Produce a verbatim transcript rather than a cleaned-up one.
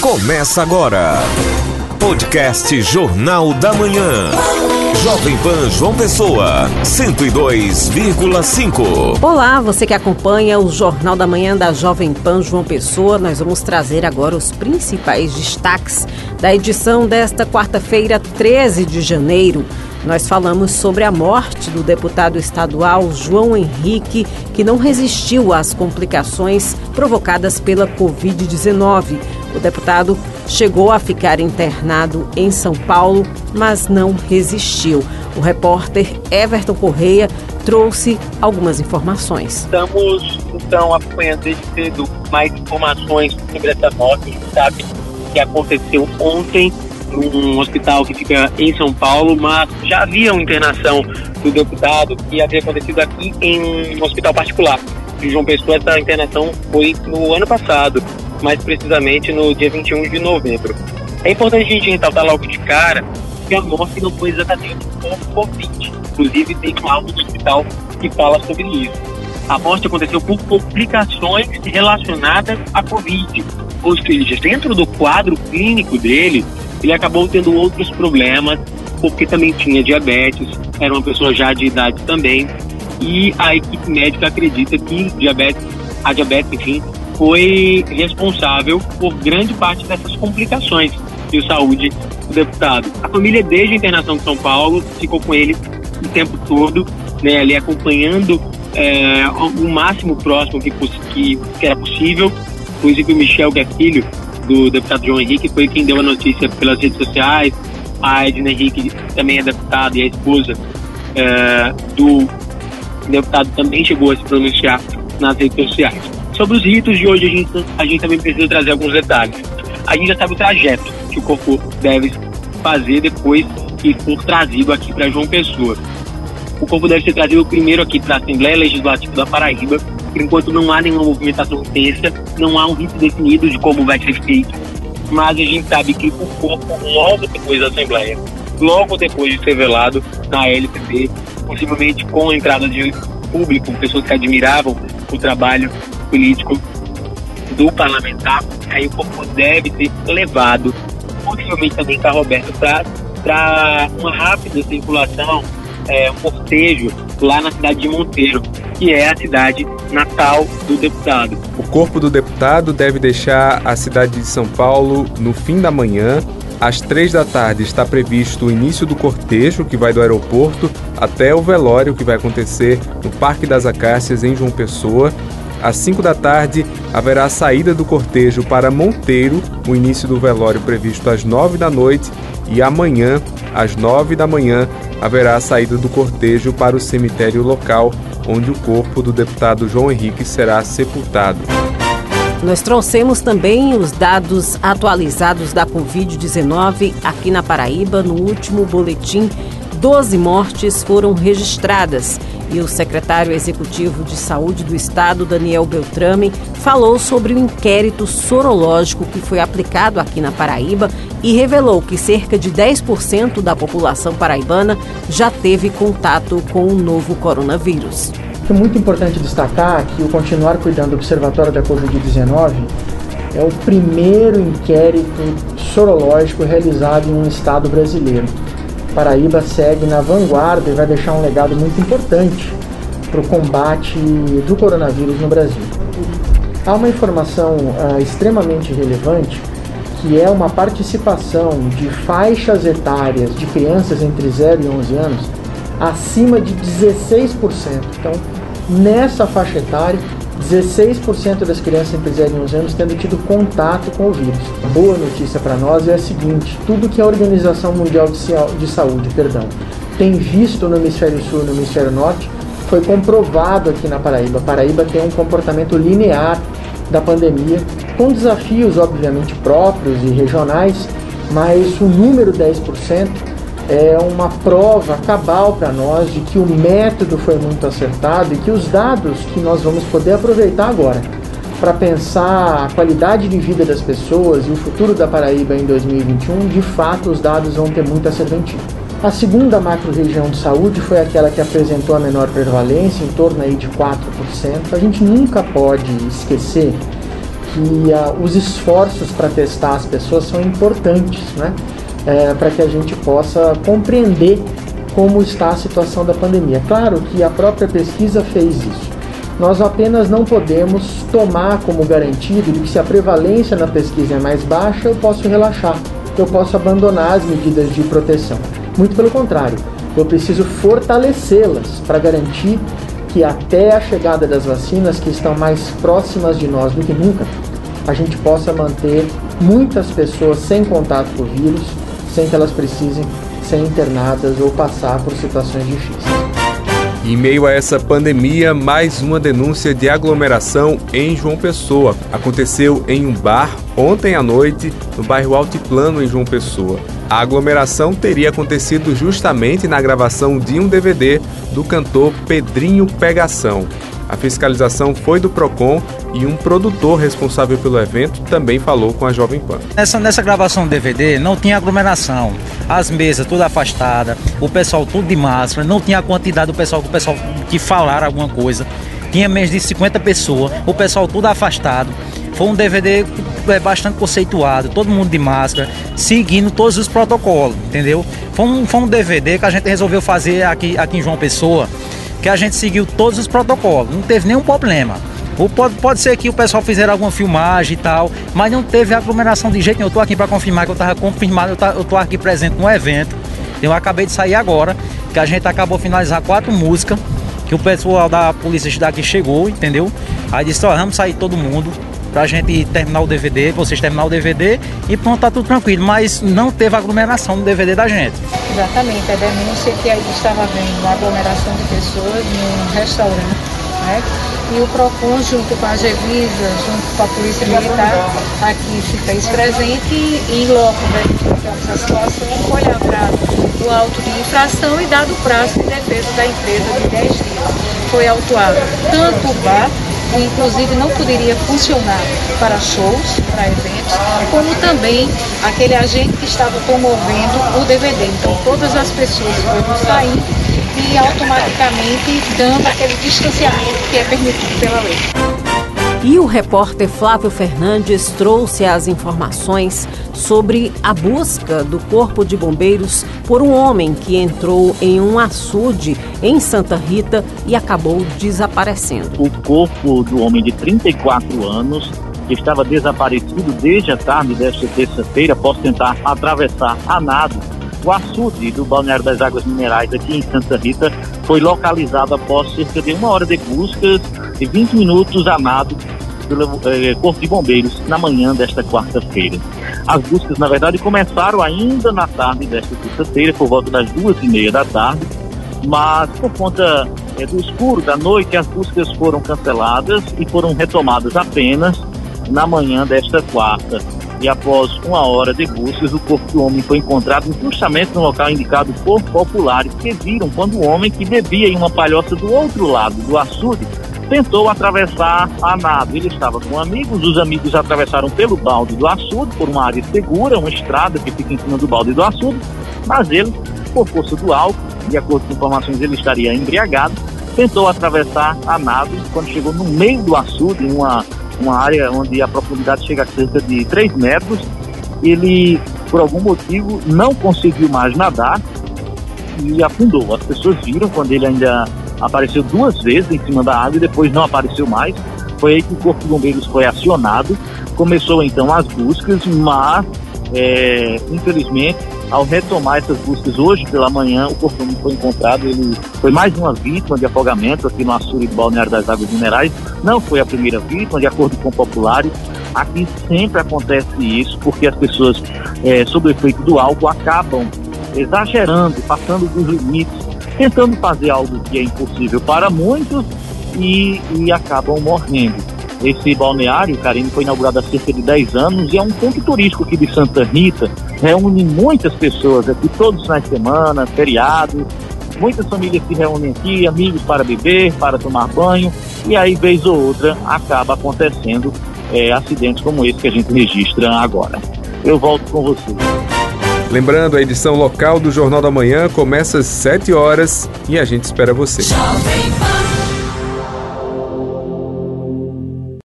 Começa agora. Podcast Jornal da Manhã. Jovem Pan João Pessoa, cento e dois vírgula cinco. Olá, você que acompanha o Jornal da Manhã da Jovem Pan João Pessoa. Nós vamos trazer agora os principais destaques da edição desta quarta-feira, treze de janeiro. Nós falamos sobre a morte do deputado estadual João Henrique, que não resistiu às complicações provocadas pela covid dezenove. O deputado chegou a ficar internado em São Paulo, mas não resistiu. O repórter Everton Correia trouxe algumas informações. Estamos, então, acompanhando desde cedo mais informações sobre essa morte. A gente sabe que aconteceu ontem num hospital que fica em São Paulo, mas já havia uma internação do deputado que havia acontecido aqui em um hospital particular de João Pessoa. Essa internação foi no ano passado, mais precisamente no dia vinte e um de novembro. É importante a gente ressaltar logo de cara que a morte não foi exatamente por Covid. Inclusive, tem um laudo do hospital que fala sobre isso. A morte aconteceu por complicações relacionadas à Covid. Ou seja, dentro do quadro clínico dele, ele acabou tendo outros problemas, porque também tinha diabetes, era uma pessoa já de idade também, e a equipe médica acredita que diabetes, a diabetes, enfim, foi responsável por grande parte dessas complicações de saúde do deputado. A família, desde a internação de São Paulo, ficou com ele o tempo todo, né, ali acompanhando é, o máximo próximo que, que, que era possível. Inclusive o Michel, que é filho do deputado João Henrique, foi quem deu a notícia pelas redes sociais. A Edna Henrique também é deputada e a esposa é, do deputado também chegou a se pronunciar nas redes sociais. Sobre os ritos de hoje, a gente, a gente também precisa trazer alguns detalhes. A gente já sabe o trajeto que o corpo deve fazer depois que for trazido aqui para João Pessoa. O corpo deve ser trazido primeiro aqui para a Assembleia Legislativa da Paraíba. Por enquanto não há nenhuma movimentação intensa, não há um rito definido de como vai ser feito, mas a gente sabe que o corpo, logo depois da Assembleia, logo depois de ser velado na L P P, possivelmente com a entrada de público, pessoas que admiravam o trabalho político do parlamentar, aí o corpo deve ser levado, possivelmente também em carro aberto, para uma rápida circulação, é, um cortejo lá na cidade de Monteiro, que é a cidade natal do deputado. O corpo do deputado deve deixar a cidade de São Paulo no fim da manhã. Às três da tarde está previsto o início do cortejo, que vai do aeroporto até o velório, que vai acontecer no Parque das Acácias, em João Pessoa. Às cinco da tarde haverá a saída do cortejo para Monteiro, o início do velório previsto às nove da noite, e amanhã, às nove da manhã, haverá a saída do cortejo para o cemitério local, onde o corpo do deputado João Henrique será sepultado. Nós trouxemos também os dados atualizados da covid dezenove aqui na Paraíba. No último boletim, doze mortes foram registradas. E o secretário executivo de saúde do estado, Daniel Beltrame, falou sobre o inquérito sorológico que foi aplicado aqui na Paraíba e revelou que cerca de dez por cento da população paraibana já teve contato com o novo coronavírus. É muito importante destacar que o Continuar Cuidando do Observatório da covid dezenove é o primeiro inquérito sorológico realizado em um estado brasileiro. Paraíba segue na vanguarda e vai deixar um legado muito importante para o combate do coronavírus no Brasil. Há uma informação uh, extremamente relevante, que é uma participação de faixas etárias de crianças entre zero e onze anos acima de dezesseis por cento. Então, nessa faixa etária, dezesseis por cento das crianças entre zero e onze anos tendo tido contato com o vírus. A boa notícia para nós é a seguinte: tudo que a Organização Mundial de Saúde perdão, tem visto no Hemisfério Sul e no Hemisfério Norte foi comprovado aqui na Paraíba. A Paraíba tem um comportamento linear da pandemia, com desafios obviamente próprios e regionais, mas o número dez por cento é uma prova cabal para nós de que o método foi muito acertado e que os dados que nós vamos poder aproveitar agora para pensar a qualidade de vida das pessoas e o futuro da Paraíba em dois mil e vinte e um, de fato os dados vão ter muita serventia. A segunda macro-região de saúde foi aquela que apresentou a menor prevalência, em torno aí de quatro por cento. A gente nunca pode esquecer que uh, os esforços para testar as pessoas são importantes, né? É, para que a gente possa compreender como está a situação da pandemia. Claro que a própria pesquisa fez isso. Nós apenas não podemos tomar como garantido de que se a prevalência na pesquisa é mais baixa, eu posso relaxar, eu posso abandonar as medidas de proteção. Muito pelo contrário, eu preciso fortalecê-las para garantir que até a chegada das vacinas, que estão mais próximas de nós do que nunca, a gente possa manter muitas pessoas sem contato com o vírus, sem que elas precisem ser internadas ou passar por situações difíceis. Em meio a essa pandemia, mais uma denúncia de aglomeração em João Pessoa. Aconteceu em um bar ontem à noite, no bairro Altiplano, em João Pessoa. A aglomeração teria acontecido justamente na gravação de um D V D do cantor Pedrinho Pegação. A fiscalização foi do Procon e um produtor responsável pelo evento também falou com a Jovem Pan. Nessa, nessa gravação do D V D não tinha aglomeração, as mesas tudo afastadas, o pessoal tudo de máscara, não tinha a quantidade do pessoal, do pessoal que falaram alguma coisa, tinha menos de cinquenta pessoas, o pessoal tudo afastado. Foi um D V D bastante conceituado, todo mundo de máscara, seguindo todos os protocolos, entendeu? Foi um, foi um D V D que a gente resolveu fazer aqui, aqui em João Pessoa, que a gente seguiu todos os protocolos, não teve nenhum problema. Ou pode, pode ser que o pessoal fizeram alguma filmagem e tal, mas não teve aglomeração de jeito nenhum. Eu tô aqui para confirmar que eu tava confirmado, eu, tá, eu tô aqui presente no evento. Eu acabei de sair agora, que a gente acabou de finalizar quatro músicas, que o pessoal da polícia daqui chegou, entendeu? Aí disse, ó, vamos sair todo mundo pra gente terminar o D V D, vocês terminar o D V D e pronto, tá tudo tranquilo, mas não teve aglomeração no D V D da gente. Exatamente, a denúncia que aí estava havendo uma aglomeração de pessoas num restaurante, né? E o Procon, junto com a Gevisa, junto com a Polícia Militar, aqui se fez presente e logo verificamos a situação, foi lavrado o auto de infração e dado o prazo de defesa da empresa de dez dias. Foi autuado tanto o bar, que inclusive não poderia funcionar para shows, para eventos, como também aquele agente que estava promovendo o D V D. Então todas as pessoas foram sair e automaticamente dando aquele distanciamento que é permitido pela lei. E o repórter Flávio Fernandes trouxe as informações sobre a busca do Corpo de Bombeiros por um homem que entrou em um açude em Santa Rita e acabou desaparecendo. O corpo do homem de trinta e quatro anos, que estava desaparecido desde a tarde desta terça-feira, após tentar atravessar a nado o açude do Balneário das Águas Minerais aqui em Santa Rita, foi localizado após cerca de uma hora de buscas e vinte minutos a nado pelo eh, Corpo de Bombeiros na manhã desta quarta-feira. As buscas, na verdade, começaram ainda na tarde desta terça-feira, por volta das duas e meia da tarde, mas por conta eh, do escuro da noite, as buscas foram canceladas e foram retomadas apenas na manhã desta quarta. E após uma hora de buscas, o corpo do homem foi encontrado justamente no local indicado por populares que viram quando o homem, que bebia em uma palhoça do outro lado do açude, tentou atravessar a nado. Ele estava com amigos, os amigos atravessaram pelo balde do açude, por uma área segura, uma estrada que fica em cima do balde do açude, mas ele, por força do álcool, de acordo com informações, ele estaria embriagado, tentou atravessar a nado. Quando chegou no meio do açude, em uma uma área onde a profundidade chega a cerca de três metros, ele, por algum motivo, não conseguiu mais nadar e afundou. As pessoas viram quando ele ainda apareceu duas vezes em cima da água e depois não apareceu mais. Foi aí que o Corpo de Bombeiros foi acionado. Começou então as buscas, mas é, infelizmente, ao retomar essas buscas hoje pela manhã, o corpo foi encontrado. Ele foi mais uma vítima de afogamento aqui no açude do Balneário das Águas Minerais. Não foi a primeira vítima, de acordo com populares. Aqui sempre acontece isso, porque as pessoas, é, sob o efeito do álcool, acabam exagerando, passando dos limites, tentando fazer algo que é impossível para muitos e, e acabam morrendo. Esse balneário, Karine, foi inaugurado há cerca de dez anos e é um ponto turístico aqui de Santa Rita. Reúne muitas pessoas aqui, todos os finais de semana, feriados. Muitas famílias se reúnem aqui, amigos para beber, para tomar banho. E aí, vez ou outra, acaba acontecendo é, acidentes como esse que a gente registra agora. Eu volto com você. Lembrando, a edição local do Jornal da Manhã começa às sete horas e a gente espera você.